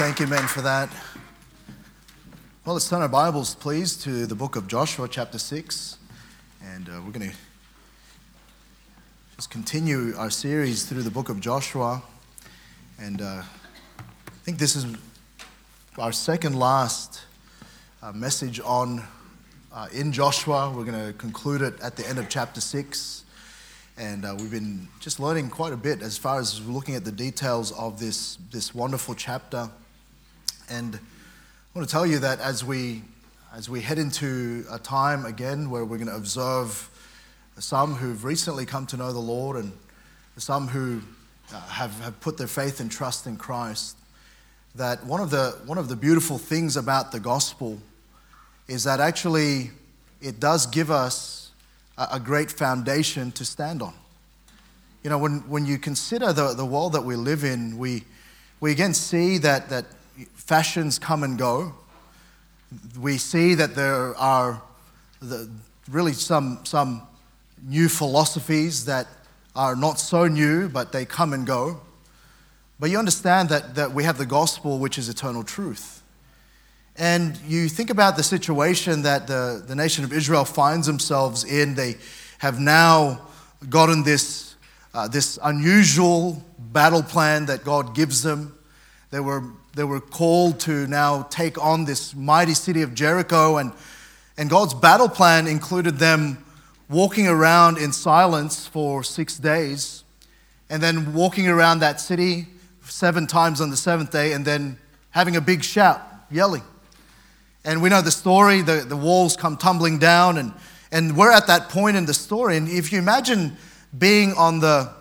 Thank you, men, for that. Well, let's turn our Bibles, please, to the book of Joshua, chapter 6. And we're going to just continue our series through the book of Joshua. And I think this is our second last message on in Joshua. We're going to conclude it at the end of chapter 6. And we've been just learning quite a bit as far as looking at the details of this wonderful chapter. And I want to tell you that as we head into a time again where we're going to observe some who've recently come to know the Lord and some who have put their faith and trust in Christ, that one of the beautiful things about the gospel is that actually it does give us a great foundation to stand on. You know, when you consider the world that we live in, we again see that fashions come and go. We see that there are really some new philosophies that are not so new, but they come and go. But you understand that we have the gospel, which is eternal truth. And you think about the situation that the nation of Israel finds themselves in. They have now gotten this unusual battle plan that God gives them. They were called to now take on this mighty city of Jericho, and God's battle plan included them walking around in silence for 6 days, and then walking around that city 7 times on the 7th day, and then having a big shout, yelling. And we know the story, the walls come tumbling down, and we're at that point in the story. And if you imagine being on the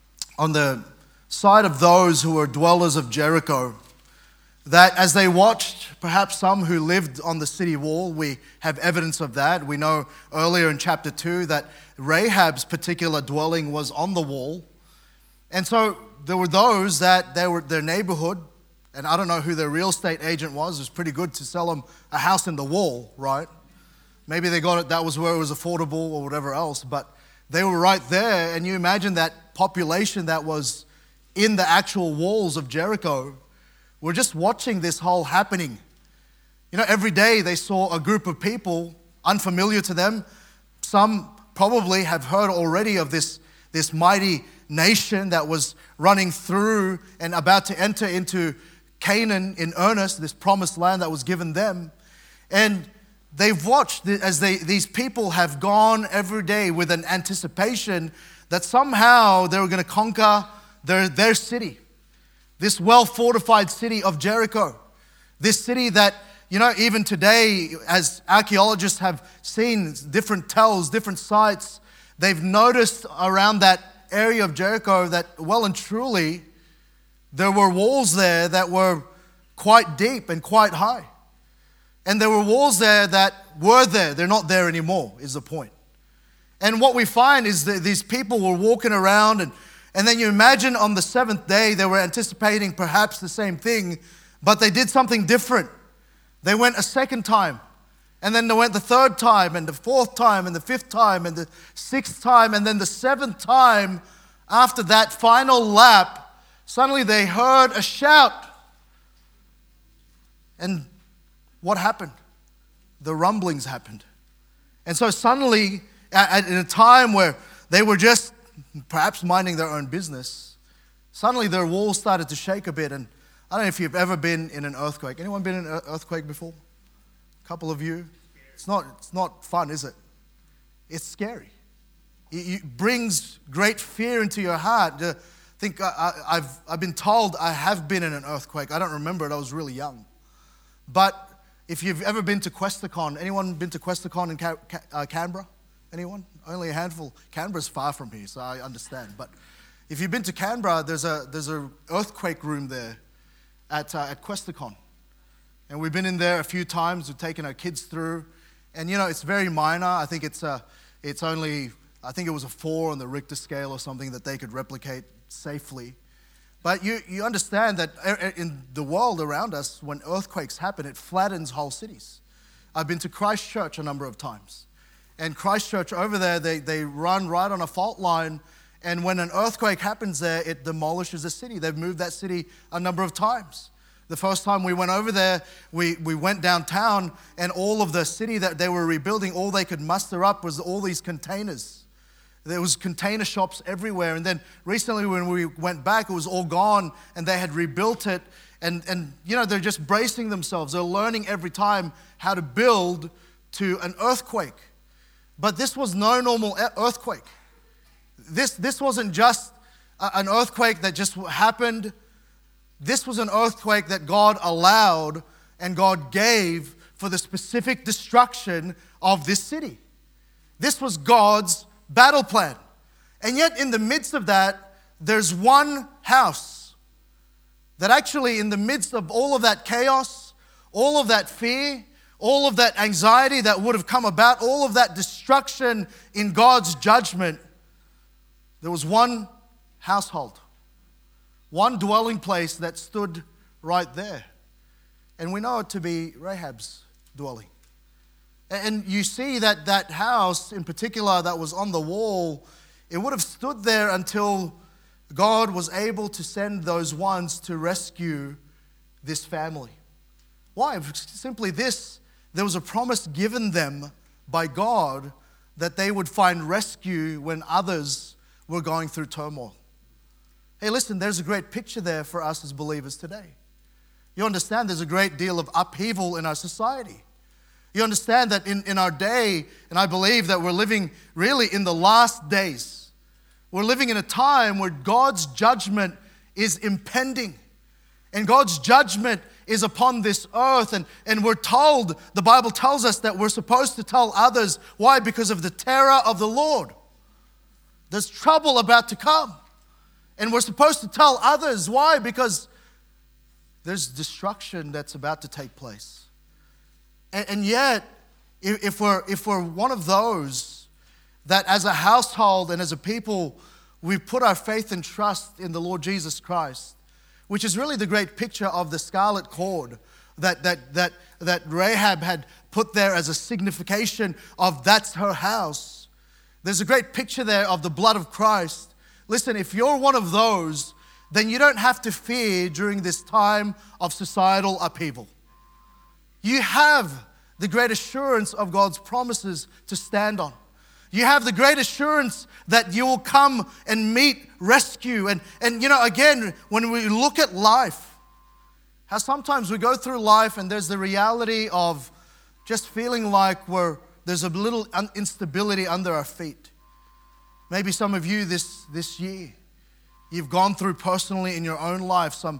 side of those who were dwellers of Jericho, that as they watched, perhaps some who lived on the city wall, we have evidence of that. We know earlier in chapter 2 that Rahab's particular dwelling was on the wall. And so there were those that their neighborhood, and I don't know who their real estate agent was. It was pretty good to sell them a house in the wall, right? Maybe they got it, that was where it was affordable or whatever else, but they were right there. And you imagine that population that was in the actual walls of Jericho were just watching this whole happening. You know, every day they saw a group of people unfamiliar to them. Some probably have heard already of this mighty nation that was running through and about to enter into Canaan in earnest, this promised land that was given them. And they've watched as these people have gone every day with an anticipation that somehow they were going to conquer their city, this well-fortified city of Jericho, this city that, you know, even today, as archaeologists have seen different tells, different sites, they've noticed around that area of Jericho that well and truly there were walls there that were quite deep and quite high. And there were walls there that were there. They're not there anymore, is the point. And what we find is that these people were walking around, and then you imagine on the 7th day, they were anticipating perhaps the same thing, but they did something different. They went a second time, and then they went the 3rd time, and the 4th time, and the 5th time, and the 6th time, and then the 7th time. After that final lap, suddenly they heard a shout. And what happened? The rumblings happened. And so suddenly, in a time where they were just perhaps minding their own business, suddenly their walls started to shake a bit. And I don't know if you've ever been in an earthquake. Anyone been in an earthquake before? A couple of you? It's not fun, is it? It's scary. It brings great fear into your heart. I think I've been told I have been in an earthquake. I don't remember it. I was really young. But if you've ever been to Questacon, anyone been to Questacon in Canberra? Anyone? Only a handful. Canberra's far from here, so I understand. But if you've been to Canberra, there's a earthquake room there at Questacon. And we've been in there a few times. We've taken our kids through. And, you know, it's very minor. I think it was a 4 on the Richter scale or something that they could replicate safely. But you understand that in the world around us, when earthquakes happen, it flattens whole cities. I've been to Christchurch a number of times. And Christchurch over there, they run right on a fault line. And when an earthquake happens there, it demolishes a city. They've moved that city a number of times. The first time we went over there, we went downtown, and all of the city that they were rebuilding, all they could muster up was all these containers. There was container shops everywhere. And then recently when we went back, it was all gone, and they had rebuilt it. And they're just bracing themselves. They're learning every time how to build to an earthquake. But this was no normal earthquake. This wasn't just an earthquake that just happened. This was an earthquake that God allowed and God gave for the specific destruction of this city. This was God's battle plan. And yet in the midst of that, there's one house that actually in the midst of all of that chaos, all of that fear, all of that anxiety that would have come about, all of that destruction in God's judgment, there was one household, one dwelling place that stood right there. And we know it to be Rahab's dwelling. And you see that that house in particular that was on the wall, it would have stood there until God was able to send those ones to rescue this family. Why? Simply this, there was a promise given them by God that they would find rescue when others were going through turmoil. Hey, listen, there's a great picture there for us as believers today. You understand there's a great deal of upheaval in our society. You understand that in our day, and I believe that we're living really in the last days. We're living in a time where God's judgment is impending. And God's judgment is upon this earth. And we're told, the Bible tells us that we're supposed to tell others. Why? Because of the terror of the Lord. There's trouble about to come. And we're supposed to tell others. Why? Because there's destruction that's about to take place. And yet, if we're one of those that as a household and as a people, we put our faith and trust in the Lord Jesus Christ, which is really the great picture of the scarlet cord that Rahab had put there as a signification of that's her house. There's a great picture there of the blood of Christ. Listen, if you're one of those, then you don't have to fear during this time of societal upheaval. You have the great assurance of God's promises to stand on. You have the great assurance that you will come and meet rescue. And again, when we look at life, how sometimes we go through life and there's the reality of just feeling like there's a little instability under our feet. Maybe some of you this year, you've gone through personally in your own life some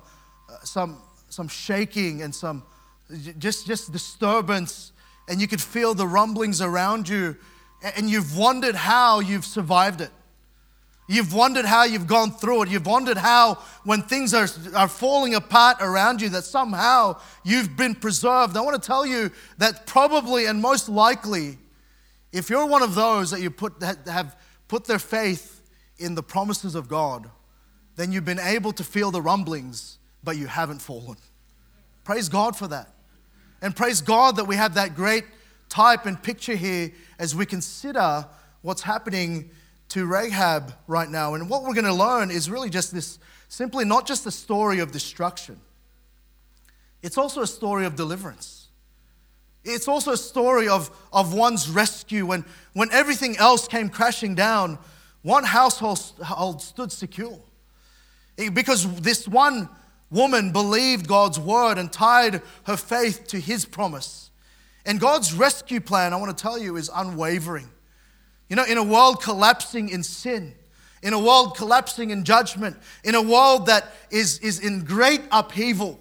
shaking and some just disturbance, and you could feel the rumblings around you, and you've wondered how you've survived it. You've wondered how you've gone through it. You've wondered how when things are falling apart around you that somehow you've been preserved. I want to tell you that probably and most likely, if you're one of those that have put their faith in the promises of God, then you've been able to feel the rumblings, but you haven't fallen. Praise God for that. And praise God that we have that great type and picture here as we consider what's happening to Rahab right now. And what we're going to learn is really just this, simply not just a story of destruction. It's also a story of deliverance. It's also a story of one's rescue. When everything else came crashing down, one household stood secure. Because this one woman believed God's word and tied her faith to his promise. And God's rescue plan, I want to tell you, is unwavering. In a world collapsing in sin, in a world collapsing in judgment, in a world that is in great upheaval,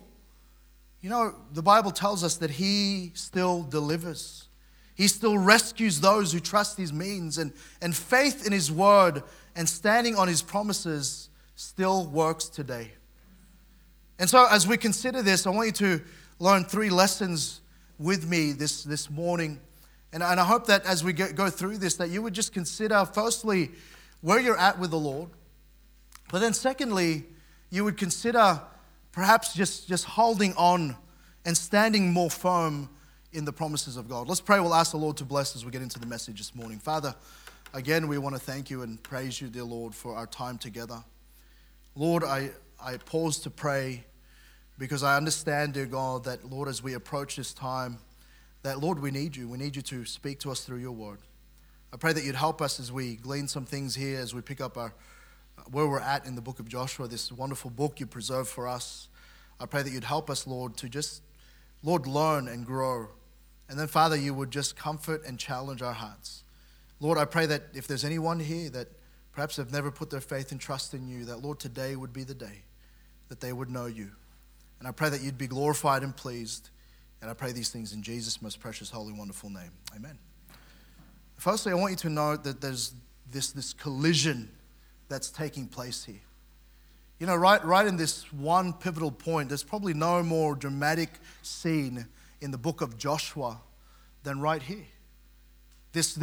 the Bible tells us that he still delivers. He still rescues those who trust his means, and faith in his word and standing on his promises still works today. And so as we consider this, I want you to learn 3 lessons with me this morning. And I hope that as we go through this, that you would just consider, firstly, where you're at with the Lord. But then secondly, you would consider perhaps just holding on and standing more firm in the promises of God. Let's pray. We'll ask the Lord to bless as we get into the message this morning. Father, again, we want to thank you and praise you, dear Lord, for our time together. Lord, I pause to pray because I understand, dear God, that, Lord, as we approach this time, that, Lord, we need you. We need you to speak to us through your word. I pray that you'd help us as we glean some things here, as we pick up where we're at in the book of Joshua, this wonderful book you preserved for us. I pray that you'd help us, Lord, to just, Lord, learn and grow. And then, Father, you would just comfort and challenge our hearts. Lord, I pray that if there's anyone here that perhaps have never put their faith and trust in you, that, Lord, today would be the day that they would know you. And I pray that you'd be glorified and pleased. And I pray these things in Jesus' most precious, holy, wonderful name. Amen. Firstly, I want you to note that there's this collision that's taking place here. You know, right in this one pivotal point, there's probably no more dramatic scene in the book of Joshua than right here. This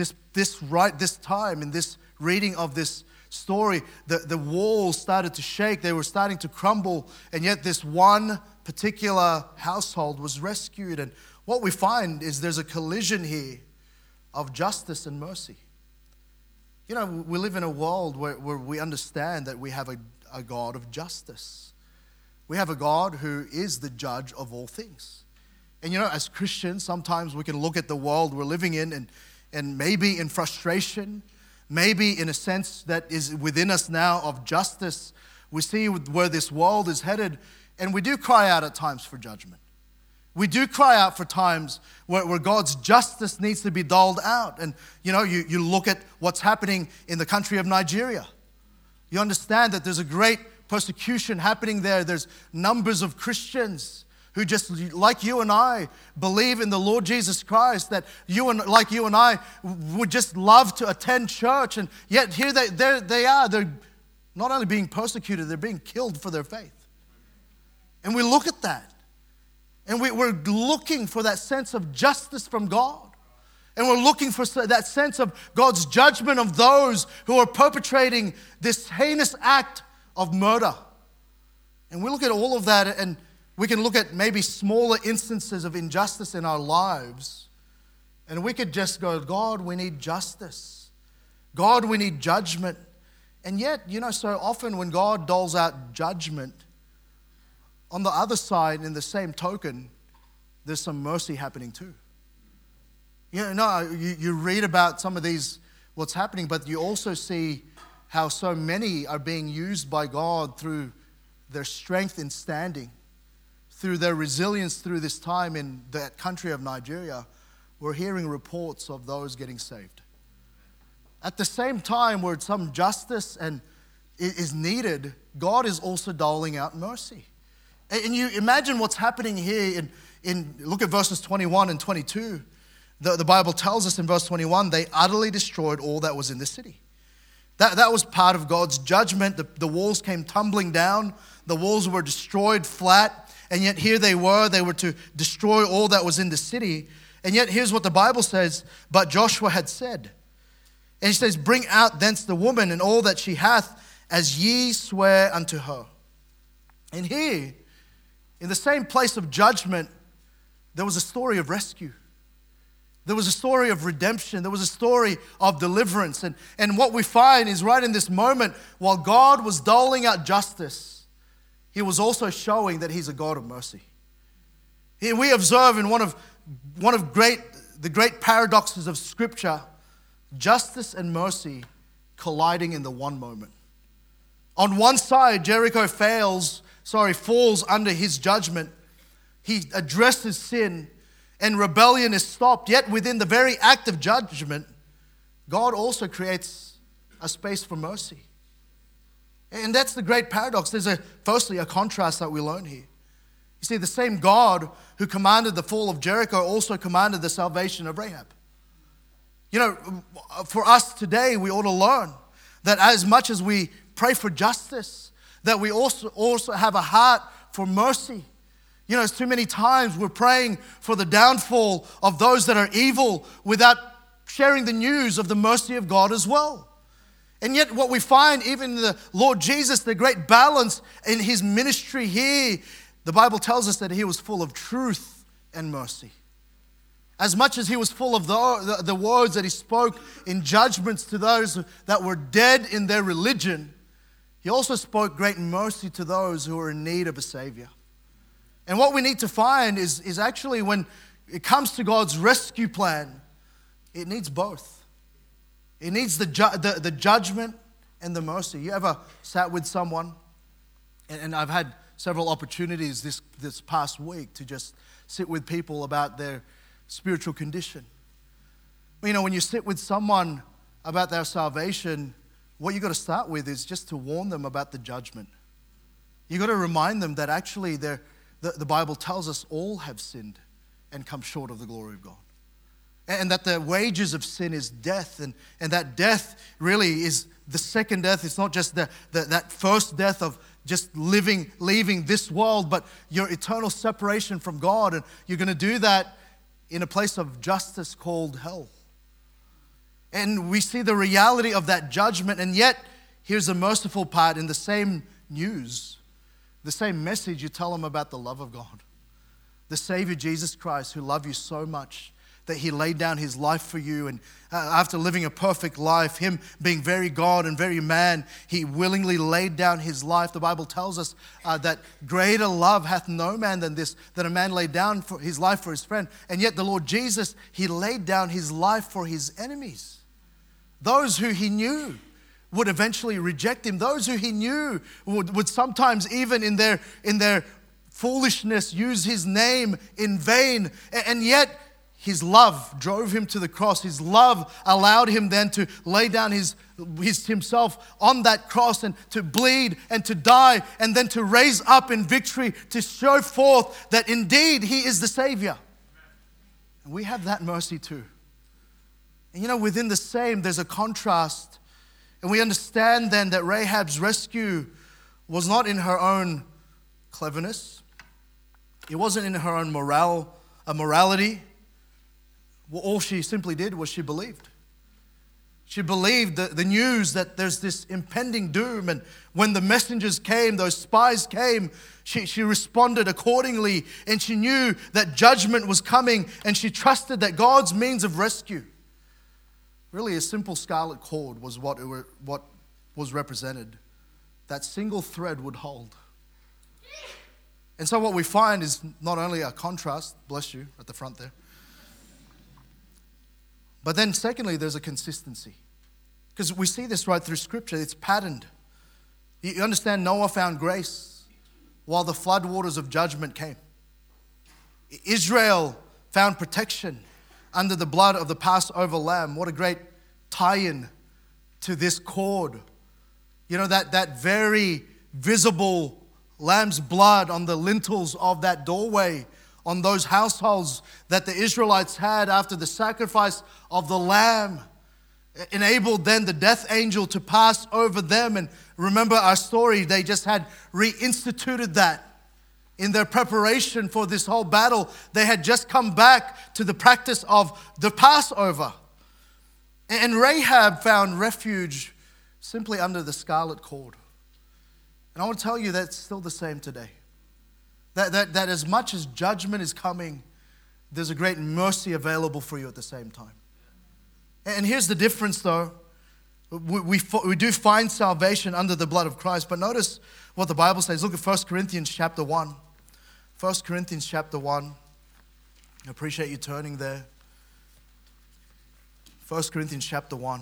time in this reading of this story, the walls started to shake, they were starting to crumble, and yet this one particular household was rescued. And what we find is there's a collision here of justice and mercy. You know, we live in a world where we understand that we have a God of justice. We have a God who is the judge of all things. And you know, as Christians, sometimes we can look at the world we're living in and maybe in frustration, maybe in a sense that is within us now of justice. We see where this world is headed, and we do cry out at times for judgment. We do cry out for times where God's justice needs to be doled out. And, you know, you look at what's happening in the country of Nigeria. You understand that there's a great persecution happening there. There's numbers of Christians who just, like you and I, believe in the Lord Jesus Christ, that like you and I would just love to attend church. And yet here they are. They're not only being persecuted, they're being killed for their faith. And we look at that. And we're looking for that sense of justice from God. And we're looking for that sense of God's judgment of those who are perpetrating this heinous act of murder. And we look at all of that, and we can look at maybe smaller instances of injustice in our lives. And we could just go, God, we need justice. God, we need judgment. And yet, you know, so often when God doles out judgment, on the other side, in the same token, there's some mercy happening too. You know, you read about some of these, what's happening, but you also see how so many are being used by God through their strength in standing, through their resilience through this time in that country of Nigeria. We're hearing reports of those getting saved. At the same time where some justice is needed, God is also doling out mercy. And you imagine what's happening here in look at verses 21 and 22. The Bible tells us in verse 21, they utterly destroyed all that was in the city. That was part of God's judgment. The walls came tumbling down. The walls were destroyed flat. And yet here they were to destroy all that was in the city. And yet here's what the Bible says, but Joshua had said. And he says, bring out thence the woman and all that she hath, as ye swear unto her. And here, in the same place of judgment, there was a story of rescue. There was a story of redemption. There was a story of deliverance. And what we find is right in this moment, while God was doling out justice, he was also showing that he's a God of mercy. Here we observe in one of the great paradoxes of Scripture, justice and mercy colliding in the one moment. On one side, Jericho falls under his judgment. He addresses sin and rebellion is stopped. Yet within the very act of judgment, God also creates a space for mercy. And that's the great paradox. There's firstly a contrast that we learn here. You see, the same God who commanded the fall of Jericho also commanded the salvation of Rahab. You know, for us today, we ought to learn that as much as we pray for justice, that we also have a heart for mercy. You know, too many times we're praying for the downfall of those that are evil without sharing the news of the mercy of God as well. And yet what we find, even in the Lord Jesus, the great balance in his ministry here, the Bible tells us that he was full of truth and mercy. As much as he was full of the words that he spoke in judgments to those that were dead in their religion, he also spoke great mercy to those who were in need of a Savior. And what we need to find is actually when it comes to God's rescue plan, it needs both. It needs the judgment and the mercy. You ever sat with someone, and I've had several opportunities this past week to just sit with people about their spiritual condition. You know, when you sit with someone about their salvation, what you got to start with is just to warn them about the judgment. You got to remind them that actually the Bible tells us all have sinned and come short of the glory of God. And that the wages of sin is death, and that death really is the second death. It's not just that first death of just leaving this world, but your eternal separation from God. And you're going to do that in a place of justice called hell. And we see the reality of that judgment, and yet here's the merciful part. In the same news, the same message, you tell them about the love of God. The Savior Jesus Christ, who loved you so much that He laid down His life for you. And after living a perfect life, Him being very God and very man, He willingly laid down His life. The Bible tells us that greater love hath no man than this, that a man laid down for his life for his friend. And yet the Lord Jesus, He laid down His life for His enemies. Those who He knew would eventually reject Him. Those who He knew would sometimes even in their foolishness use His name in vain. And yet His love drove Him to the cross. His love allowed Him then to lay down Himself on that cross and to bleed and to die and then to raise up in victory to show forth that indeed He is the Savior. And we have that mercy too. And you know, within the same, there's a contrast. And we understand then that Rahab's rescue was not in her own cleverness. It wasn't in her own morality. Well, all she simply did was she believed. She believed the news that there's this impending doom. And when the messengers came, those spies came, she responded accordingly. And she knew that judgment was coming. And she trusted that God's means of rescue, really a simple scarlet cord, was what was represented. That single thread would hold. And so what we find is not only a contrast, bless you, at the front there, but then secondly, there's a consistency. Because we see this right through Scripture. It's patterned. You understand, Noah found grace while the floodwaters of judgment came. Israel found protection under the blood of the Passover lamb. What a great tie-in to this cord. You know, that very visible lamb's blood on the lintels of that doorway, on those households that the Israelites had after the sacrifice of the lamb, enabled then the death angel to pass over them. And remember our story, they just had reinstituted that in their preparation for this whole battle. They had just come back to the practice of the Passover. And Rahab found refuge simply under the scarlet cord. And I want to tell you that's still the same today. That as much as judgment is coming, there's a great mercy available for you at the same time. And here's the difference though. We do find salvation under the blood of Christ, but notice what the Bible says. Look at 1 Corinthians chapter 1. 1 Corinthians chapter 1. I appreciate you turning there. 1 Corinthians chapter 1.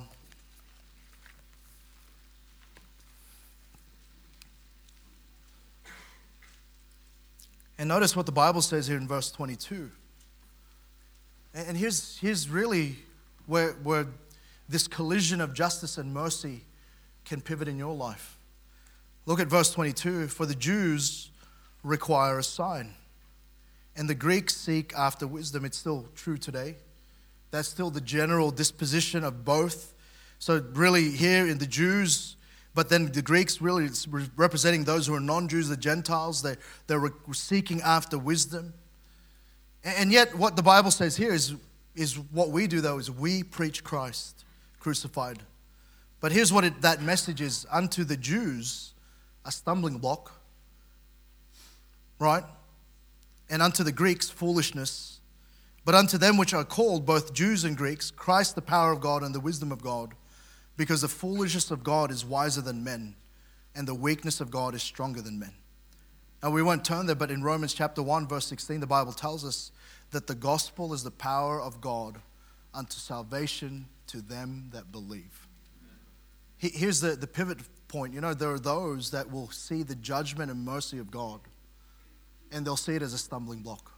And notice what the Bible says here in verse 22. And here's really where this collision of justice and mercy can pivot in your life. Look at verse 22. For the Jews require a sign, and the Greeks seek after wisdom. It's still true today. That's still the general disposition of both. So really here in the Jews, but then the Greeks really representing those who are non-Jews, the Gentiles, they're seeking after wisdom. And yet what the Bible says here is what we do though, is we preach Christ crucified. But here's what that message is. Unto the Jews, a stumbling block, right? And unto the Greeks, foolishness. But unto them which are called, both Jews and Greeks, Christ the power of God and the wisdom of God. Because the foolishness of God is wiser than men, and the weakness of God is stronger than men. And we won't turn there, but in Romans chapter 1, verse 16, the Bible tells us that the gospel is the power of God unto salvation to them that believe. Here's the pivot point. There are those that will see the judgment and mercy of God, and they'll see it as a stumbling block.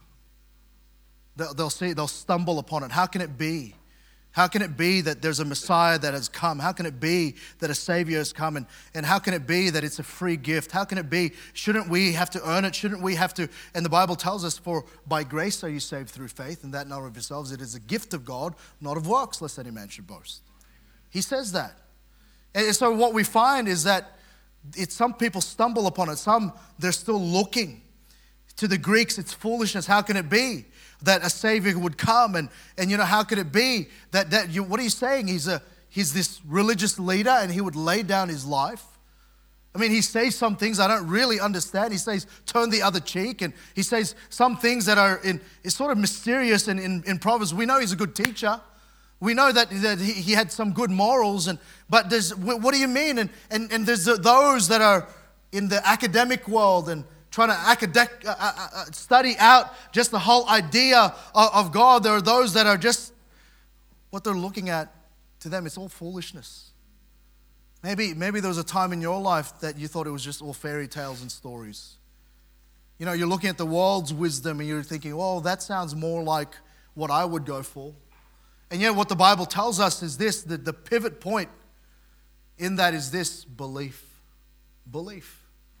They'll stumble upon it. How can it be? How can it be that there's a Messiah that has come? How can it be that a Savior has come? And how can it be that it's a free gift? How can it be? Shouldn't we have to earn it? Shouldn't we have to? And the Bible tells us, for by grace are you saved through faith, and that not of yourselves. It is a gift of God, not of works, lest any man should boast. He says that. And so what we find is that some people stumble upon it. Some, they're still looking. To the Greeks, it's foolishness. How can it be that a Savior would come? And how could it be that what are you saying? He's this religious leader and he would lay down his life. I mean, he says some things I don't really understand. He says, turn the other cheek. And he says some things that it's sort of mysterious in Proverbs. We know he's a good teacher. We know that he had some good morals. But what do you mean? And there's those that are in the academic world and trying to study out just the whole idea of God. There are those that are just, what they're looking at, to them, it's all foolishness. Maybe there was a time in your life that you thought it was just all fairy tales and stories. You're looking at the world's wisdom and you're thinking, well, that sounds more like what I would go for. And yet what the Bible tells us is this, that the pivot point in that is this: belief. Belief.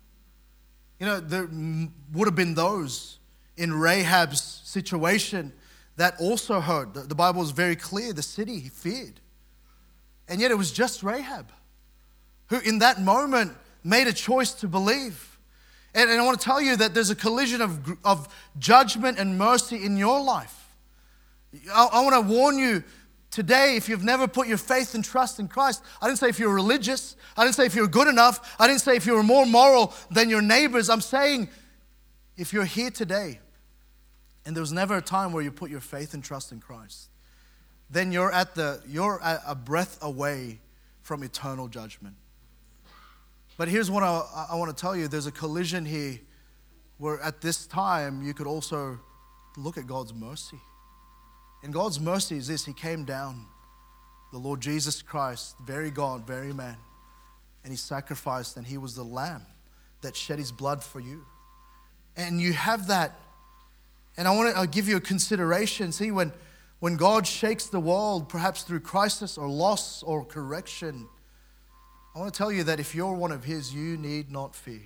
There would have been those in Rahab's situation that also heard. The Bible is very clear. The city feared. And yet it was just Rahab who in that moment made a choice to believe. And I want to tell you that there's a collision of judgment and mercy in your life. I want to warn you today, if you've never put your faith and trust in Christ, I didn't say if you're religious, I didn't say if you're good enough, I didn't say if you're more moral than your neighbors. I'm saying if you're here today and there was never a time where you put your faith and trust in Christ, then you're a breath away from eternal judgment. But here's what I want to tell you. There's a collision here where at this time you could also look at God's mercy. And God's mercy is this: He came down, the Lord Jesus Christ, very God, very man, and He sacrificed, and He was the Lamb that shed His blood for you. And you have that. And I'll give you a consideration. See, when God shakes the world, perhaps through crisis or loss or correction, I want to tell you that if you're one of His, you need not fear.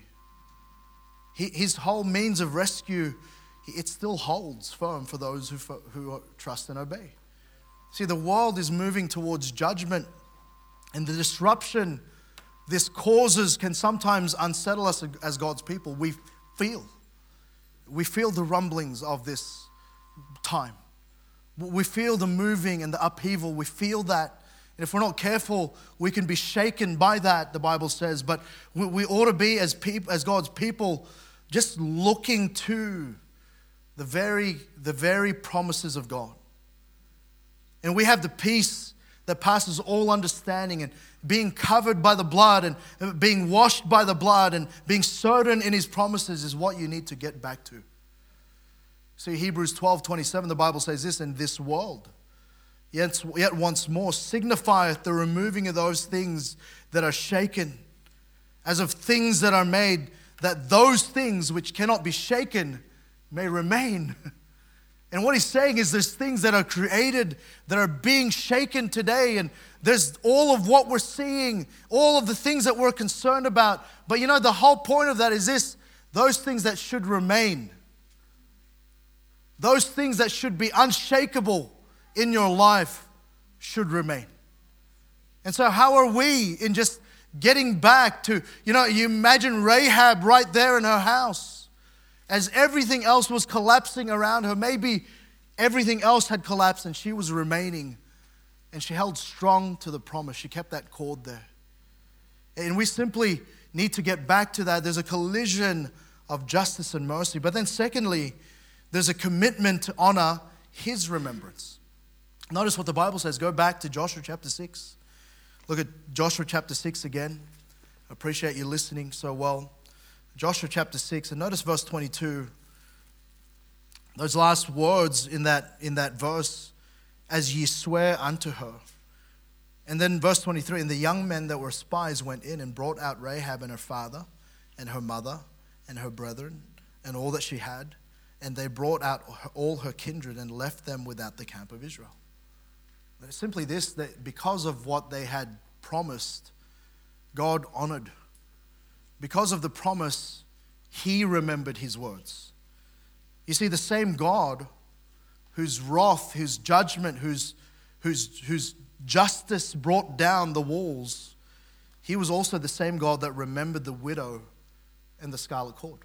His whole means of rescue, it still holds firm for those who trust and obey. See, the world is moving towards judgment, and the disruption this causes can sometimes unsettle us as God's people. We feel the rumblings of this time. We feel the moving and the upheaval. We feel that. And if we're not careful, we can be shaken by that, the Bible says. But we ought to be, as God's people, just looking to the very promises of God. And we have the peace that passes all understanding, and being covered by the blood and being washed by the blood and being certain in His promises is what you need to get back to. See, Hebrews 12:27, the Bible says this: "In this world, yet once more signifieth the removing of those things that are shaken, as of things that are made, that those things which cannot be shaken may remain." And what he's saying is there's things that are created that are being shaken today, and there's all of what we're seeing, all of the things that we're concerned about. But the whole point of that is this: those things that should remain, those things that should be unshakable in your life should remain. And so how are we in just getting back to, you imagine Rahab right there in her house. As everything else was collapsing around her, maybe everything else had collapsed and she was remaining. And she held strong to the promise. She kept that cord there. And we simply need to get back to that. There's a collision of justice and mercy. But then secondly, there's a commitment to honor His remembrance. Notice what the Bible says. Go back to Joshua chapter 6. Look at Joshua chapter 6 again. I appreciate you listening so well. Joshua chapter 6, and notice verse 22. Those last words in that verse, as ye swear unto her. And then verse 23, and the young men that were spies went in and brought out Rahab and her father and her mother and her brethren and all that she had. And they brought out all her kindred and left them without the camp of Israel. Simply this, that because of what they had promised, God honored. Because of the promise, He remembered His words. You see, the same God whose wrath, whose judgment, whose justice brought down the walls, He was also the same God that remembered the widow and the scarlet cord.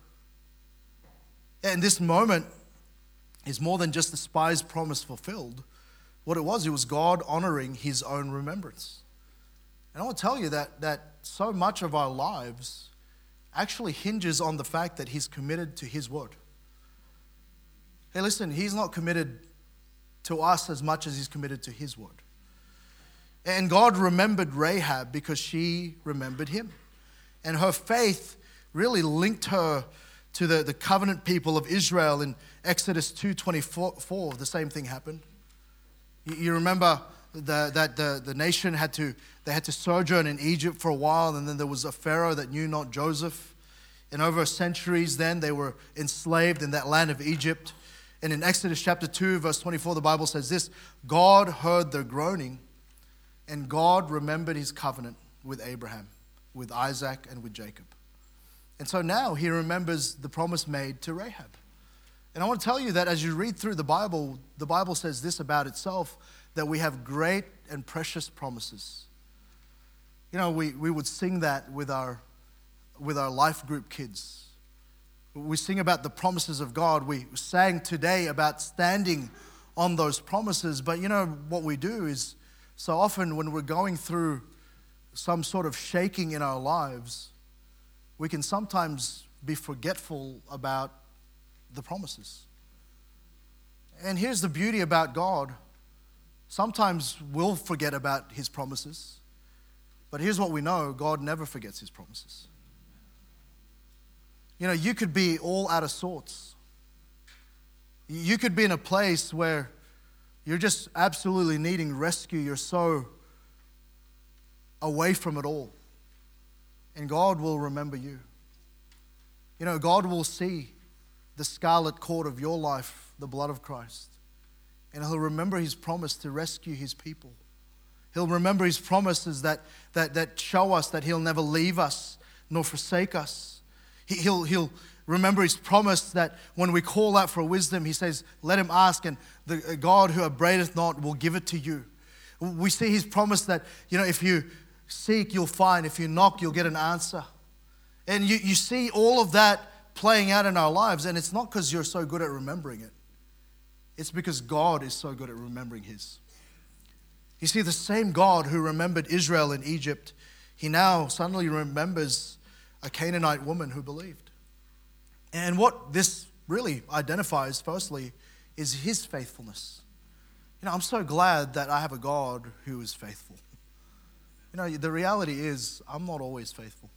And this moment is more than just the spy's promise fulfilled. What it was God honoring His own remembrance. And I want to tell you that so much of our lives actually hinges on the fact that He's committed to His word. Hey, listen, He's not committed to us as much as He's committed to His word. And God remembered Rahab because she remembered Him. And her faith really linked her to the covenant people of Israel. In Exodus 2:24, the same thing happened. You remember that the nation had to sojourn in Egypt for a while, and then there was a Pharaoh that knew not Joseph. And over centuries then they were enslaved in that land of Egypt. And in Exodus chapter 2, verse 24, the Bible says this: God heard their groaning, and God remembered His covenant with Abraham, with Isaac, and with Jacob. And so now He remembers the promise made to Rahab. And I want to tell you that as you read through the Bible says this about itself, that we have great and precious promises. You know, we would sing that with our life group kids. We sing about the promises of God. We sang today about standing on those promises. But you know what we do is, so often when we're going through some sort of shaking in our lives, we can sometimes be forgetful about the promises. And here's the beauty about God. Sometimes we'll forget about His promises. But here's what we know: God never forgets His promises. You know, you could be all out of sorts. You could be in a place where you're just absolutely needing rescue. You're so away from it all. And God will remember you. You know, God will see the scarlet cord of your life, the blood of Christ. And He'll remember His promise to rescue His people. He'll remember His promises that show us that He'll never leave us nor forsake us. He'll remember His promise that when we call out for wisdom, He says, let him ask, and the God who upbraideth not will give it to you. We see His promise that, you know, if you seek, you'll find. If you knock, you'll get an answer. And you see all of that playing out in our lives, and it's not because you're so good at remembering it. It's because God is so good at remembering His. You see, the same God who remembered Israel in Egypt, He now suddenly remembers a Canaanite woman who believed. And what this really identifies, firstly, is His faithfulness. You know, I'm so glad that I have a God who is faithful. You know, the reality is, I'm not always faithful.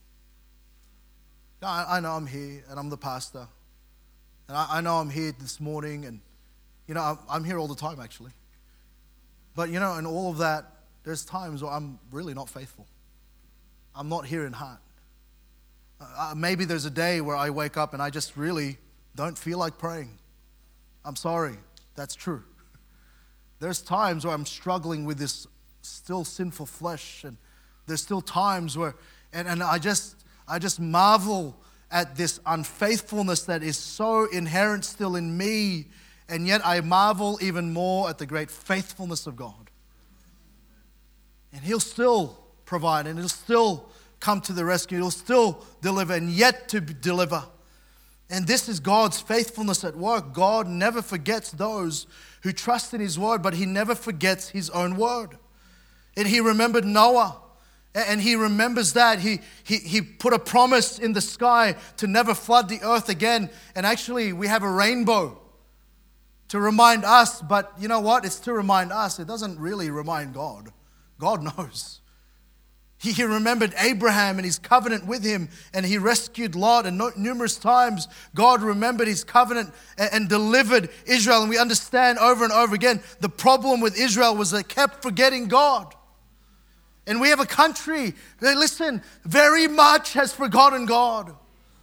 I know I'm here, and I'm the pastor. And I know I'm here this morning, and, you know, I'm here all the time, actually. But, you know, in all of that, there's times where I'm really not faithful. I'm not here in heart. Maybe there's a day where I wake up and I just really don't feel like praying. I'm sorry, that's true. There's times where I'm struggling with this still sinful flesh, and there's still times where, and I just marvel at this unfaithfulness that is so inherent still in me, and yet I marvel even more at the great faithfulness of God. And He'll still provide, and He'll still come to the rescue. He'll still deliver, and yet to deliver. And this is God's faithfulness at work. God never forgets those who trust in His word, but He never forgets His own word. And He remembered Noah, and He remembers that. He put a promise in the sky to never flood the earth again. And actually, we have a rainbow to remind us, but you know what? It's to remind us. It doesn't really remind God. God knows. He remembered Abraham and his covenant with him, and he rescued Lot. And numerous times, God remembered his covenant and delivered Israel. And we understand over and over again, the problem with Israel was they kept forgetting God. And we have a country that, listen, very much has forgotten God.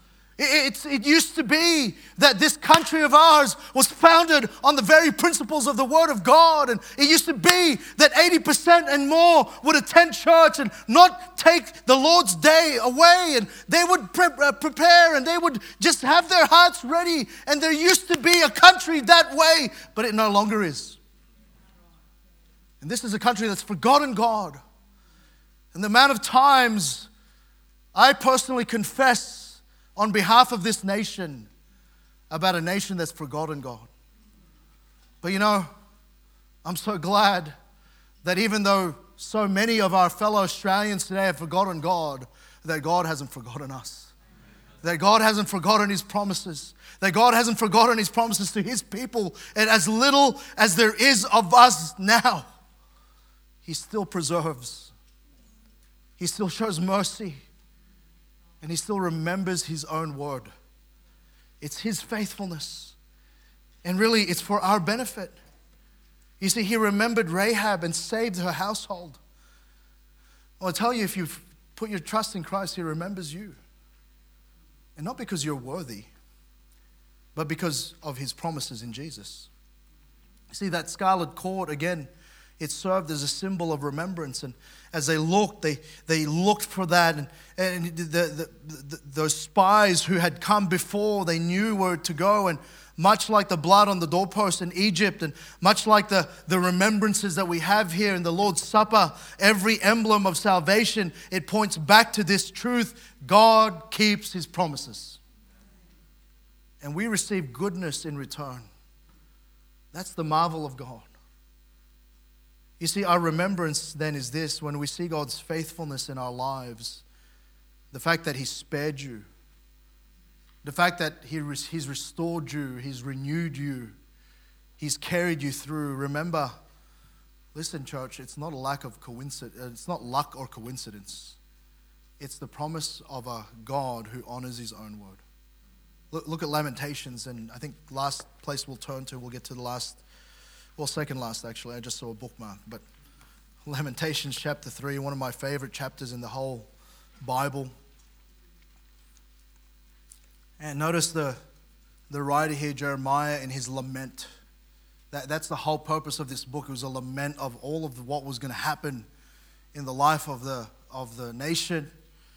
It used to be that this country of ours was founded on the very principles of the Word of God. And it used to be that 80% and more would attend church and not take the Lord's day away. And they would prepare and they would just have their hearts ready. And there used to be a country that way, but it no longer is. And this is a country that's forgotten God. And the amount of times I personally confess on behalf of this nation about a nation that's forgotten God. But I'm so glad that even though so many of our fellow Australians today have forgotten God, that God hasn't forgotten us. That God hasn't forgotten His promises. That God hasn't forgotten His promises to His people. And as little as there is of us now, He still preserves. He still shows mercy. And He still remembers His own word. It's His faithfulness. And really, it's for our benefit. You see, He remembered Rahab and saved her household. Well, I tell you, if you've put your trust in Christ, He remembers you. And not because you're worthy, but because of His promises in Jesus. You see, that scarlet cord, again, it served as a symbol of remembrance. And as they looked, they looked for that. And those spies who had come before, they knew where to go. And much like the blood on the doorpost in Egypt, and much like the remembrances that we have here in the Lord's Supper, every emblem of salvation, it points back to this truth: God keeps His promises. And we receive goodness in return. That's the marvel of God. You see, our remembrance then is this: when we see God's faithfulness in our lives, the fact that He spared you, the fact that He's restored you, He's renewed you, He's carried you through. Remember, listen, church, it's not a lack of coincidence. It's not luck or coincidence. It's the promise of a God who honors His own word. Look at Lamentations, and I think last place we'll turn to, we'll get to the last. Well, second last, actually. I just saw a bookmark. But Lamentations chapter 3, one of my favorite chapters in the whole Bible. And notice the writer here, Jeremiah, in his lament. That's the whole purpose of this book. It was a lament of all of what was going to happen in the life of the nation.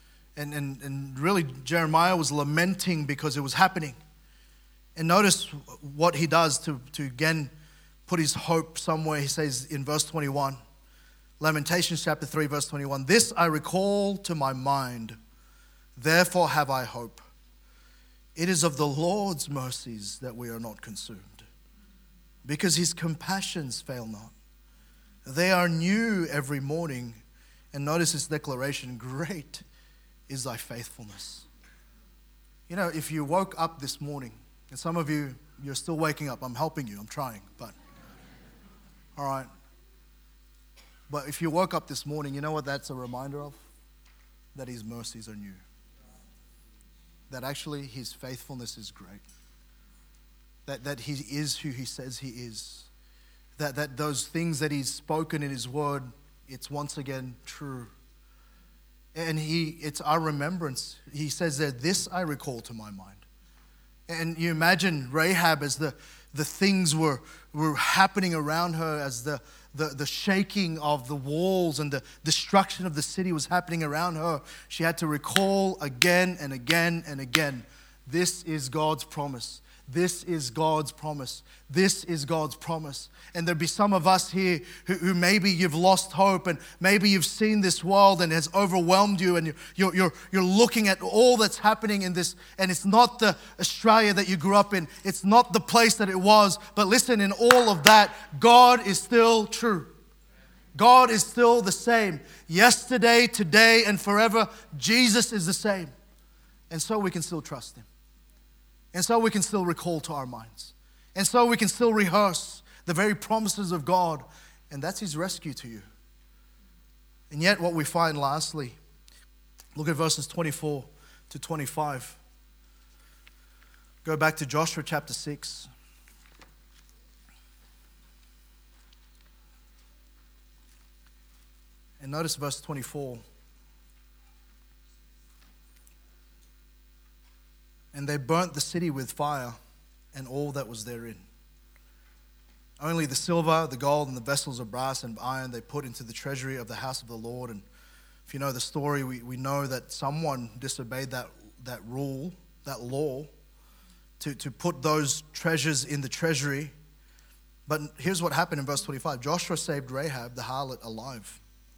And really, Jeremiah was lamenting because it was happening. And notice what he does to again put his hope somewhere. He says in verse 21, Lamentations chapter 3, verse 21, "This I recall to my mind, therefore have I hope. It is of the Lord's mercies that we are not consumed, because His compassions fail not. They are new every morning." And notice this declaration: "Great is thy faithfulness." If you woke up this morning, and some of you, you're still waking up. I'm helping you. I'm trying, but all right. But if you woke up this morning, you know what that's a reminder of? That His mercies are new. That actually His faithfulness is great. That He is who He says He is. That those things that He's spoken in His word, it's once again true. And it's our remembrance. He says that this I recall to my mind. And you imagine Rahab as the things were happening around her, as the shaking of the walls and the destruction of the city was happening around her. She had to recall again and again and again, this is God's promise. This is God's promise. This is God's promise. And there'll be some of us here who maybe you've lost hope, and maybe you've seen this world and it has overwhelmed you, and you're looking at all that's happening in this, and it's not the Australia that you grew up in. It's not the place that it was. But listen, in all of that, God is still true. God is still the same. Yesterday, today, and forever, Jesus is the same. And so we can still trust Him. And so we can still recall to our minds. And so we can still rehearse the very promises of God. And that's His rescue to you. And yet what we find lastly, look at verses 24 to 25. Go back to Joshua chapter 6. And notice verse 24. And they burnt the city with fire and all that was therein. Only the silver, the gold, and the vessels of brass and iron they put into the treasury of the house of the Lord. And if you know the story, we know that someone disobeyed that rule, that law, to put those treasures in the treasury. But here's what happened in verse 25. Joshua saved Rahab, the harlot, alive,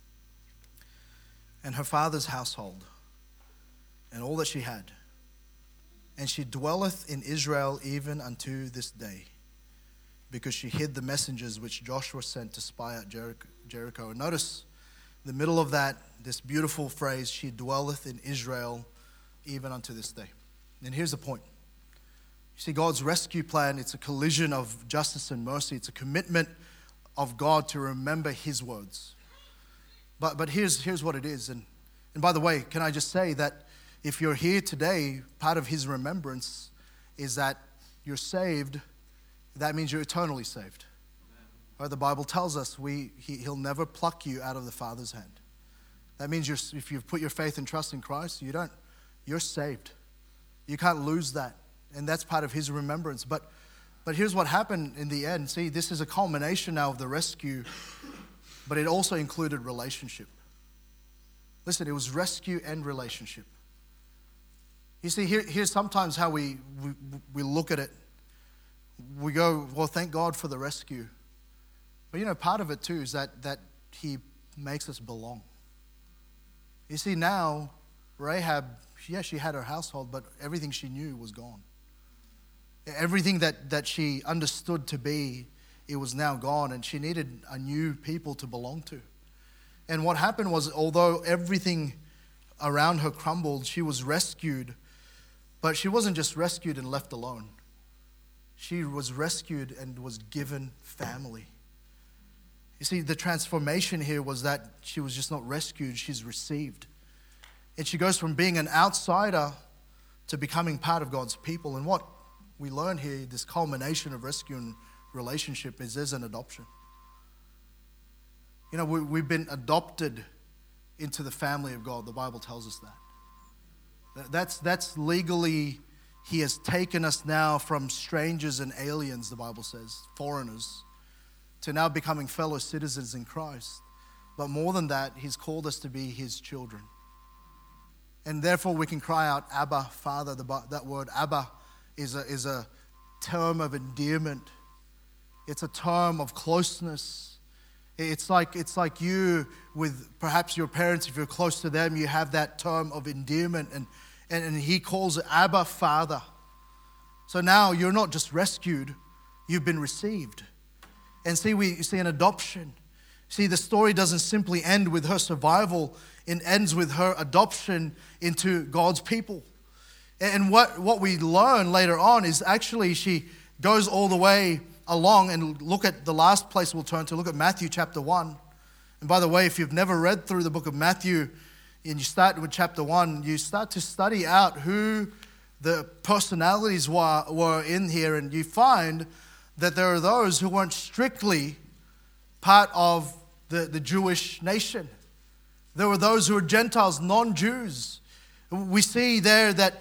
and her father's household, and all that she had. And she dwelleth in Israel even unto this day, because she hid the messengers which Joshua sent to spy out Jericho. And notice the middle of that, this beautiful phrase, she dwelleth in Israel even unto this day. And here's the point. You see, God's rescue plan, it's a collision of justice and mercy. It's a commitment of God to remember his words. But here's what it is. And by the way, can I just say that if you're here today, part of his remembrance is that you're saved. That means you're eternally saved. Right? The Bible tells us he'll never pluck you out of the Father's hand. That means if you've put your faith and trust in Christ, you're saved. You can't lose that. And that's part of his remembrance. But here's what happened in the end. See, this is a culmination now of the rescue, but it also included relationship. Listen, it was rescue and relationship. You see, here's sometimes how we look at it. We go, well, thank God for the rescue. But part of it too is that he makes us belong. You see, now, Rahab, she had her household, but everything she knew was gone. Everything that she understood to be, it was now gone, and she needed a new people to belong to. And what happened was, although everything around her crumbled, she was rescued, but she wasn't just rescued and left alone. She was rescued and was given family. You see, the transformation here was that she was just not rescued, she's received. And she goes from being an outsider to becoming part of God's people. And what we learn here, this culmination of rescue and relationship, is there's an adoption. We've been adopted into the family of God. The Bible tells us that. That's legally, he has taken us now from strangers and aliens, the Bible says, foreigners, to now becoming fellow citizens in Christ. But more than that, he's called us to be his children. And therefore we can cry out, Abba, Father. That word Abba is a term of endearment. It's a term of closeness. It's like you with perhaps your parents, if you're close to them, you have that term of endearment, and he calls it Abba, Father. So now you're not just rescued, you've been received. And we see an adoption. See, the story doesn't simply end with her survival, it ends with her adoption into God's people. And what we learn later on is actually she goes all the way along, and look at the last place we'll turn to, look at Matthew chapter 1. And by the way, if you've never read through the book of Matthew and you start with chapter 1, you start to study out who the personalities were in here, and you find that there are those who weren't strictly part of the Jewish nation. There were those who were Gentiles, non-Jews. We see there that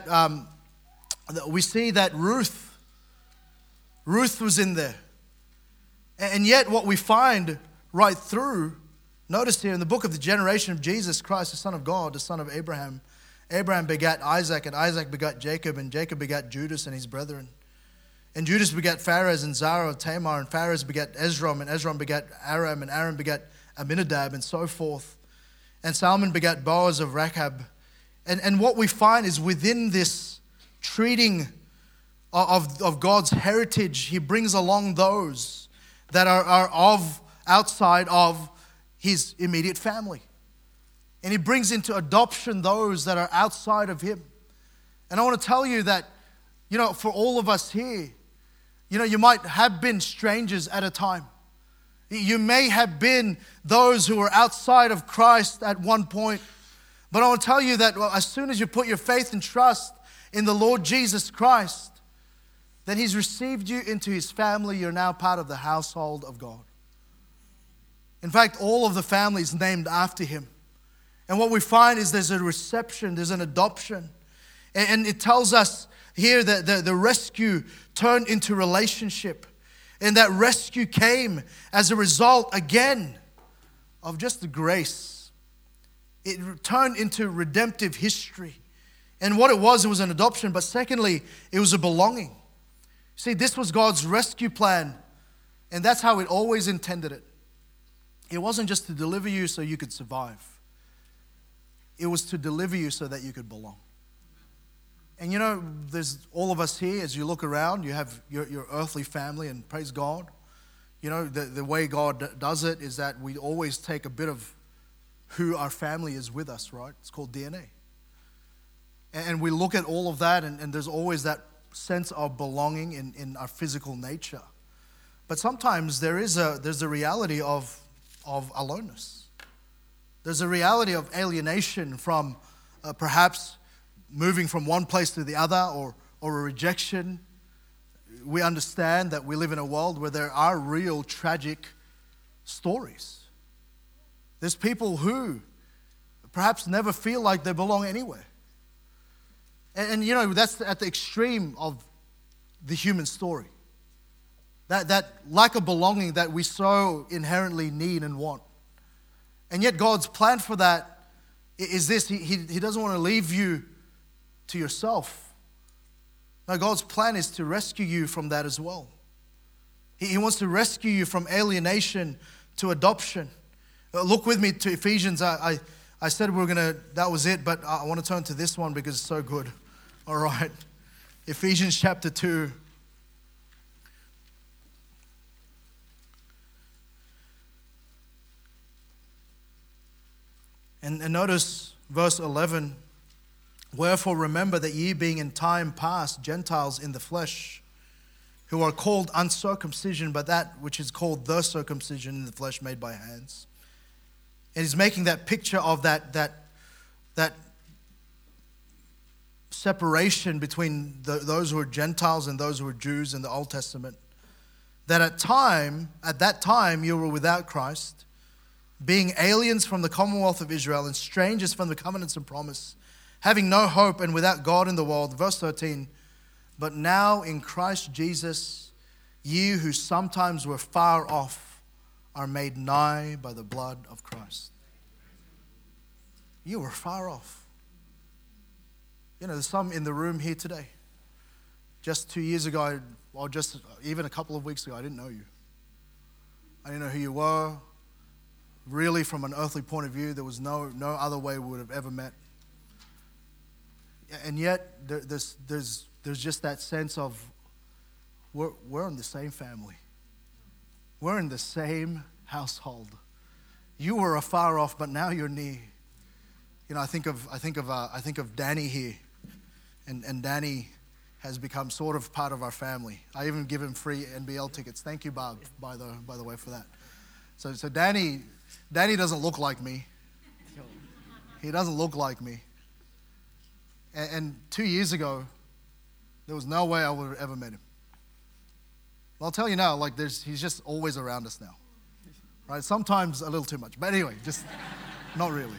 Ruth was in there. And yet what we find right through, notice here in the book of the generation of Jesus Christ, the Son of God, the son of Abraham. Abraham begat Isaac, and Isaac begat Jacob, and Jacob begat Judas and his brethren. And Judas begat Pharez and Zara of Tamar, and Pharez begat Esrom, and Esrom begat Aram, and Aram begat Aminadab, and so forth. And Salmon begat Boaz of Rachab. And what we find is within this treating of God's heritage, he brings along those that are outside of his immediate family. And he brings into adoption those that are outside of him. And I want to tell you that, for all of us here, you might have been strangers at a time. You may have been those who were outside of Christ at one point. But I want to tell you that as soon as you put your faith and trust in the Lord Jesus Christ, then He's received you into His family. You're now part of the household of God. In fact, all of the family is named after Him. And what we find is there's a reception, there's an adoption. And it tells us here that the rescue turned into relationship. And that rescue came as a result, again, of just the grace. It turned into redemptive history. And what it was an adoption. But secondly, it was a belonging. See, this was God's rescue plan. And that's how it always intended it. It wasn't just to deliver you so you could survive. It was to deliver you so that you could belong. And you know, there's all of us here, as you look around, you have your earthly family, and praise God. You know, the way God does it is that we always take a bit of who our family is with us, right? It's called DNA. And we look at all of that, and there's always that sense of belonging in our physical nature. But sometimes there's a reality of aloneness. There's a reality of alienation from perhaps moving from one place to the other, or a rejection. We understand that we live in a world where there are real tragic stories. There's people who perhaps never feel like they belong anywhere. And you know, that's at the extreme of the human story. That lack of belonging that we so inherently need and want. And yet God's plan for that is this. He doesn't want to leave you to yourself. No, God's plan is to rescue you from that as well. He wants to rescue you from alienation to adoption. Look with me to Ephesians. I said that was it, but I want to turn to this one because it's so good. All right. Ephesians chapter 2. And notice verse 11. Wherefore remember that ye being in time past Gentiles in the flesh, who are called uncircumcision, but that which is called the circumcision in the flesh made by hands. And he's making that picture of that separation between those who are Gentiles and those who are Jews in the Old Testament. That at that time you were without Christ, being aliens from the commonwealth of Israel and strangers from the covenants and promise, having no hope and without God in the world. Verse 13, but now in Christ Jesus, ye who sometimes were far off are made nigh by the blood of Christ. You were far off. You know, there's some in the room here today. Just 2 years ago, or just even a couple of weeks ago, I didn't know you. I didn't know who you were. Really, from an earthly point of view, there was no other way we would have ever met. And yet, there's just that sense of we're in the same family. We're in the same household. You were afar off, but now you're near. You know, I think of Danny here, and Danny has become sort of part of our family. I even give him free NBL tickets. Thank you, Bob, by the way, for that. So Danny doesn't look like me. He doesn't look like me. And 2 years ago, there was no way I would have ever met him. Well, I'll tell you now, he's just always around us now. Right? Sometimes a little too much. But anyway, just not really.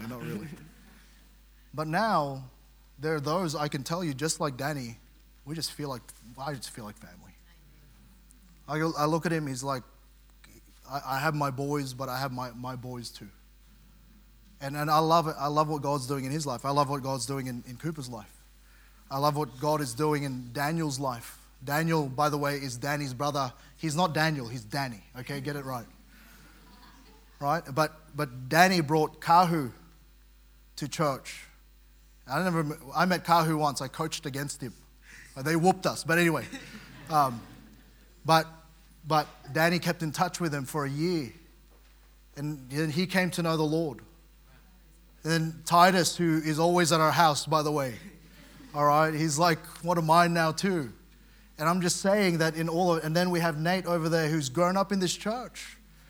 But now, there are those, I can tell you, just like Danny, I just feel like family. I look at him, he's like, I have my boys, but I have my boys too. And I love it. I love what God's doing in his life. I love what God's doing in Cooper's life. I love what God is doing in Daniel's life. Daniel, by the way, is Danny's brother. He's not Daniel, he's Danny. Okay, get it right. Right? But Danny brought Kahu to church. I met Kahu once. I coached against him. They whooped us. But anyway. But Danny kept in touch with him for a year. And then he came to know the Lord. And then Titus, who is always at our house, by the way. All right? He's like one of mine now too. And I'm just saying that in all of it. And then we have Nate over there who's grown up in this church.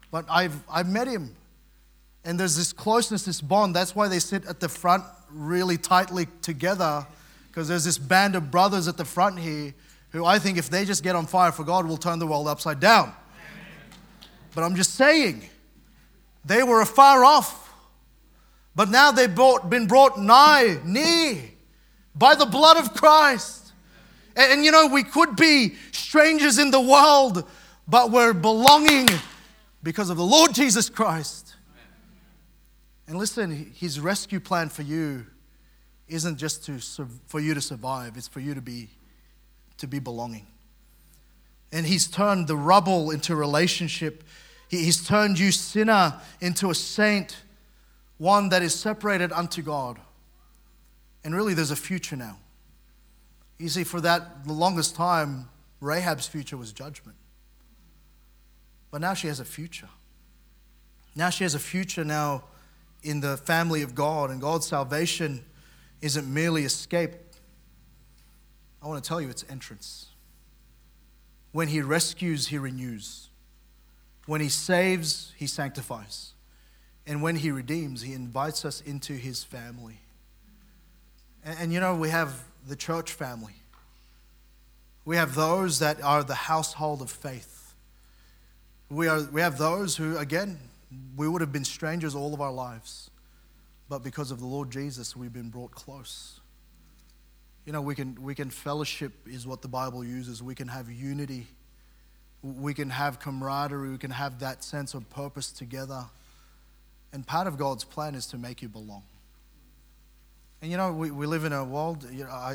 But I've met him. And there's this closeness, this bond. That's why they sit at the front really tightly together, because there's this band of brothers at the front here who I think if they just get on fire for God will turn the world upside down. But I'm just saying, they were afar off. But now they've been brought near by the blood of Christ. And you know, we could be strangers in the world, but we're belonging because of the Lord Jesus Christ. And listen, His rescue plan for you isn't just for you to survive. It's for you to be belonging. And He's turned the rubble into relationship. He's turned you, sinner, into a saint, one that is separated unto God. And really, there's a future now. You see, for the longest time, Rahab's future was judgment. But now she has a future. Now she has a future now in the family of God, and God's salvation isn't merely escape. I want to tell you, it's entrance. When He rescues, He renews. When He saves, He sanctifies. And when He redeems, He invites us into His family. And you know, we have the church family. We have those that are the household of faith. We have those who, again, we would have been strangers all of our lives. But because of the Lord Jesus, we've been brought close. You know, we can fellowship is what the Bible uses. We can have unity. We can have camaraderie. We can have that sense of purpose together. And part of God's plan is to make you belong. And you know, we live in a world, you know,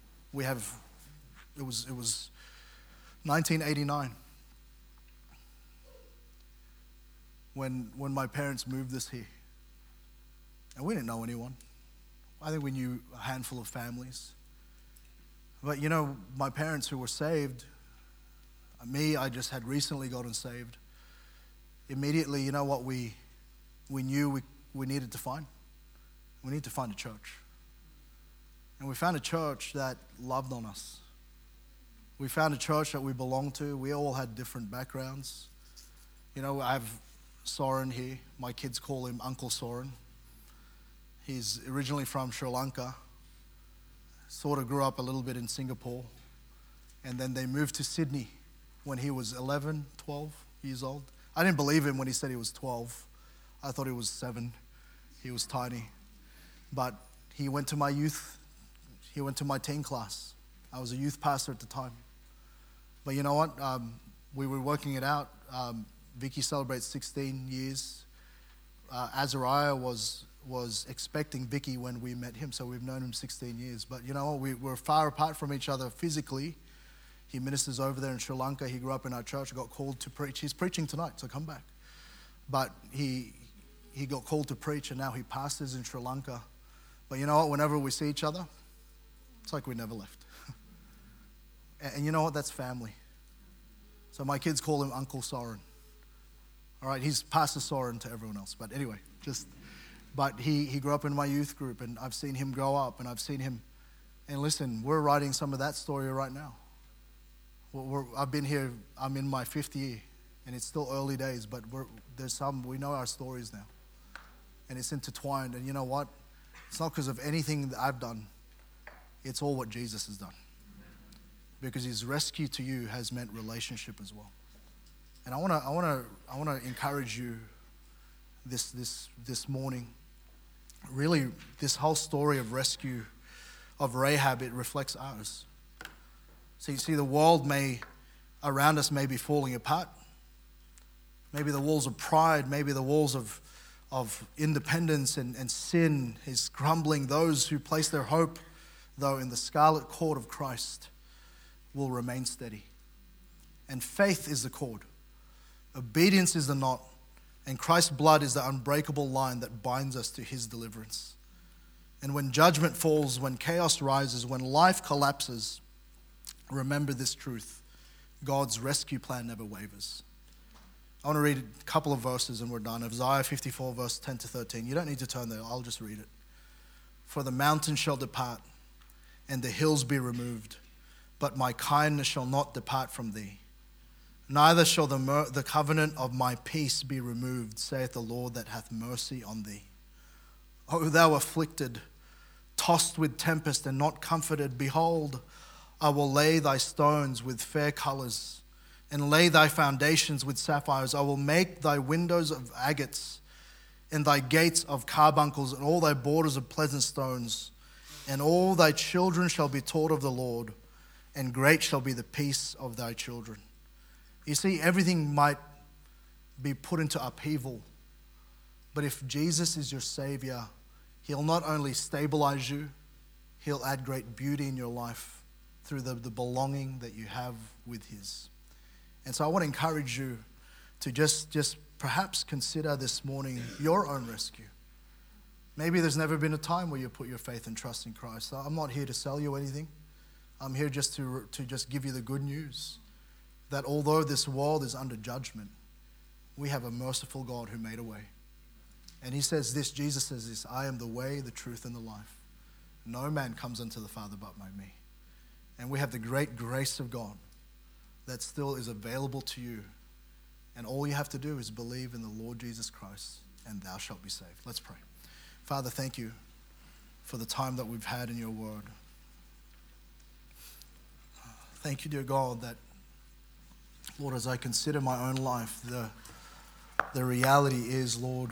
it was 1989 when my parents moved us here. And we didn't know anyone. I think we knew a handful of families. But you know, my parents who were saved, I just had recently gotten saved. Immediately, you know what we knew we needed to find? We need to find a church. And we found a church that loved on us. We found a church that we belonged to. We all had different backgrounds. You know, I have Soren here. My kids call him Uncle Soren. He's originally from Sri Lanka. Sort of grew up a little bit in Singapore. And then they moved to Sydney when he was 11, 12 years old. I didn't believe him when he said he was 12. I thought he was 7. He was tiny. But he went to my teen class. I was a youth pastor at the time. But you know what? We were working it out. Vicky celebrates 16 years. Azariah was expecting Vicky when we met him, so we've known him 16 years. But you know, we were far apart from each other physically. He ministers over there in Sri Lanka. He grew up in our church, got called to preach. He's preaching tonight, so come back. But he got called to preach, and now he pastors in Sri Lanka. But you know what? Whenever we see each other, it's like we never left. And you know what? That's family. So my kids call him Uncle Soren. All right, he's Pastor Soren to everyone else. But anyway, but he grew up in my youth group, and I've seen him grow up, and I've seen him. And listen, we're writing some of that story right now. I've been here, I'm in my 5th year, and it's still early days, but we know our stories now. And it's intertwined, and you know what? It's not because of anything that I've done. It's all what Jesus has done. Because His rescue to you has meant relationship as well. And I want to encourage you this morning. Really, this whole story of rescue of Rahab, it reflects ours. So you see, the world around us may be falling apart. Maybe the walls of pride, maybe the walls of independence and sin is crumbling. Those who place their hope, though, in the scarlet cord of Christ will remain steady. And faith is the cord. Obedience is the knot. And Christ's blood is the unbreakable line that binds us to His deliverance. And when judgment falls, when chaos rises, when life collapses, remember this truth. God's rescue plan never wavers. I want to read a couple of verses and we're done. Isaiah 54, verse 10 to 13. You don't need to turn there. I'll just read it. For the mountains shall depart and the hills be removed, but my kindness shall not depart from thee, Neither shall the covenant of my peace be removed, saith the Lord that hath mercy on thee. O thou afflicted, tossed with tempest and not comforted, behold, I will lay thy stones with fair colours, and lay thy foundations with sapphires. I will make thy windows of agates, and thy gates of carbuncles, and all thy borders of pleasant stones. And all thy children shall be taught of the Lord, and great shall be the peace of thy children. You see, everything might be put into upheaval, but if Jesus is your Savior, He'll not only stabilize you, He'll add great beauty in your life through the belonging that you have with His. And so I want to encourage you to just perhaps consider this morning your own rescue. Maybe there's never been a time where you put your faith and trust in Christ. I'm not here to sell you anything. I'm here just to just give you the good news that although this world is under judgment, we have a merciful God who made a way. And He says this, Jesus says this, I am the way, the truth, and the life. No man comes unto the Father but by me. And we have the great grace of God that still is available to you. And all you have to do is believe in the Lord Jesus Christ, and thou shalt be saved. Let's pray. Father, thank you for the time that we've had in your word. Thank you, dear God, that, Lord, as I consider my own life, the reality is, Lord,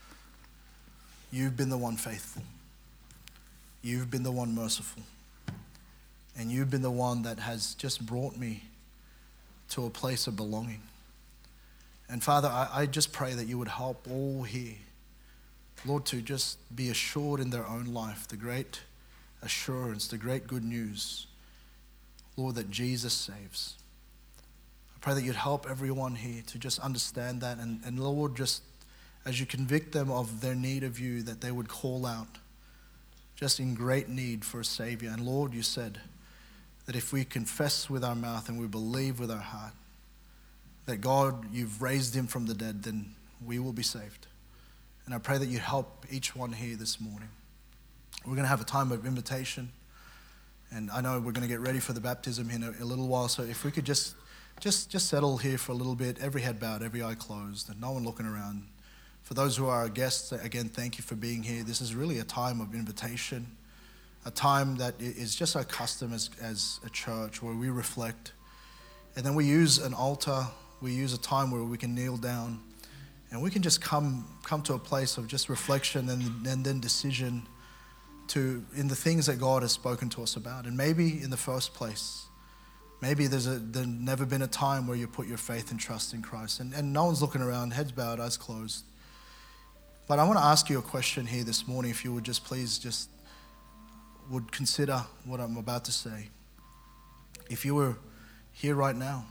you've been the one faithful. You've been the one merciful. And you've been the one that has just brought me to a place of belonging. And Father, I just pray that you would help all here, Lord, to just be assured in their own life, the great assurance, the great good news, Lord, that Jesus saves. I pray that you'd help everyone here to just understand that. And Lord, just as you convict them of their need of you, that they would call out just in great need for a Savior. And Lord, you said that if we confess with our mouth and we believe with our heart that God, you've raised him from the dead, then we will be saved. And I pray that you help each one here this morning. We're going to have a time of invitation. And I know we're going to get ready for the baptism in a little while. So if we could just settle here for a little bit, every head bowed, every eye closed, and no one looking around. For those who are our guests, again, thank you for being here. This is really a time of invitation, a time that is just our custom as a church where we reflect. And then we use an altar, we use a time where we can kneel down, and we can just come to a place of just reflection and then decision in the things that God has spoken to us about. And maybe in the first place, maybe there's never been a time where you put your faith and trust in Christ. And no one's looking around, heads bowed, eyes closed. But I want to ask you a question here this morning, if you would just please would consider what I'm about to say. If you were here right now,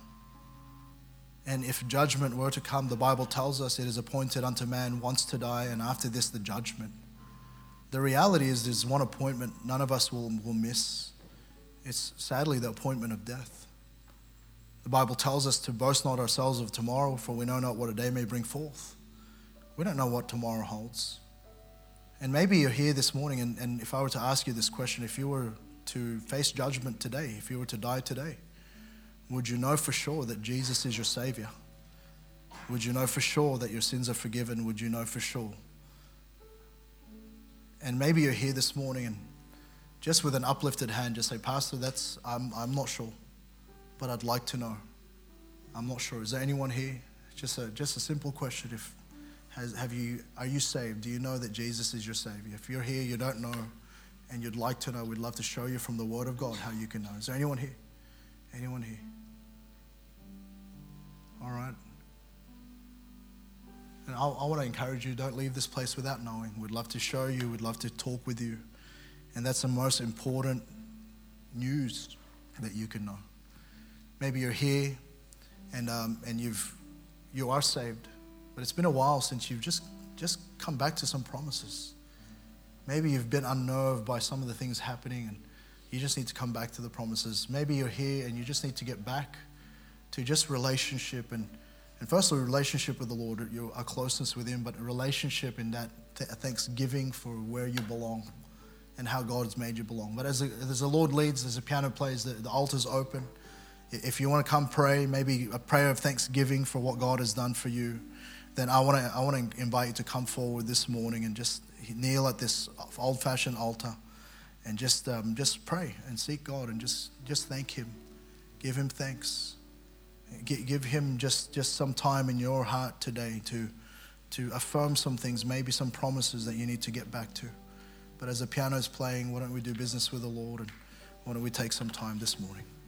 and if judgment were to come, the Bible tells us it is appointed unto man once to die, and after this the judgment. The reality is there's one appointment none of us will miss. It's sadly the appointment of death. The Bible tells us to boast not ourselves of tomorrow, for we know not what a day may bring forth. We don't know what tomorrow holds. And maybe you're here this morning, and if I were to ask you this question, if you were to face judgment today, if you were to die today, would you know for sure that Jesus is your Savior? Would you know for sure that your sins are forgiven? Would you know for sure? And maybe you're here this morning and just with an uplifted hand, just say, Pastor, I'm not sure, but I'd like to know. I'm not sure. Is there anyone here? Just a simple question. Are you saved? Do you know that Jesus is your Savior? If you're here, you don't know, and you'd like to know, we'd love to show you from the Word of God how you can know. Is there anyone here? Anyone here? All right. And I want to encourage you, don't leave this place without knowing. We'd love to show you. We'd love to talk with you. And that's the most important news that you can know. Maybe you're here and you are saved, but it's been a while since you've just come back to some promises. Maybe you've been unnerved by some of the things happening and you just need to come back to the promises. Maybe you're here and you just need to get back to just relationship and firstly, relationship with the Lord, our closeness with Him, but a relationship in that thanksgiving for where you belong and how God has made you belong. But as the Lord leads, as the piano plays, the altar's open. If you want to come pray, maybe a prayer of thanksgiving for what God has done for you, then I want to invite you to come forward this morning and just kneel at this old-fashioned altar and just pray and seek God and just thank Him. Give Him thanks. Give Him just some time in your heart today to affirm some things, maybe some promises that you need to get back to. But as the piano is playing, why don't we do business with the Lord, and why don't we take some time this morning?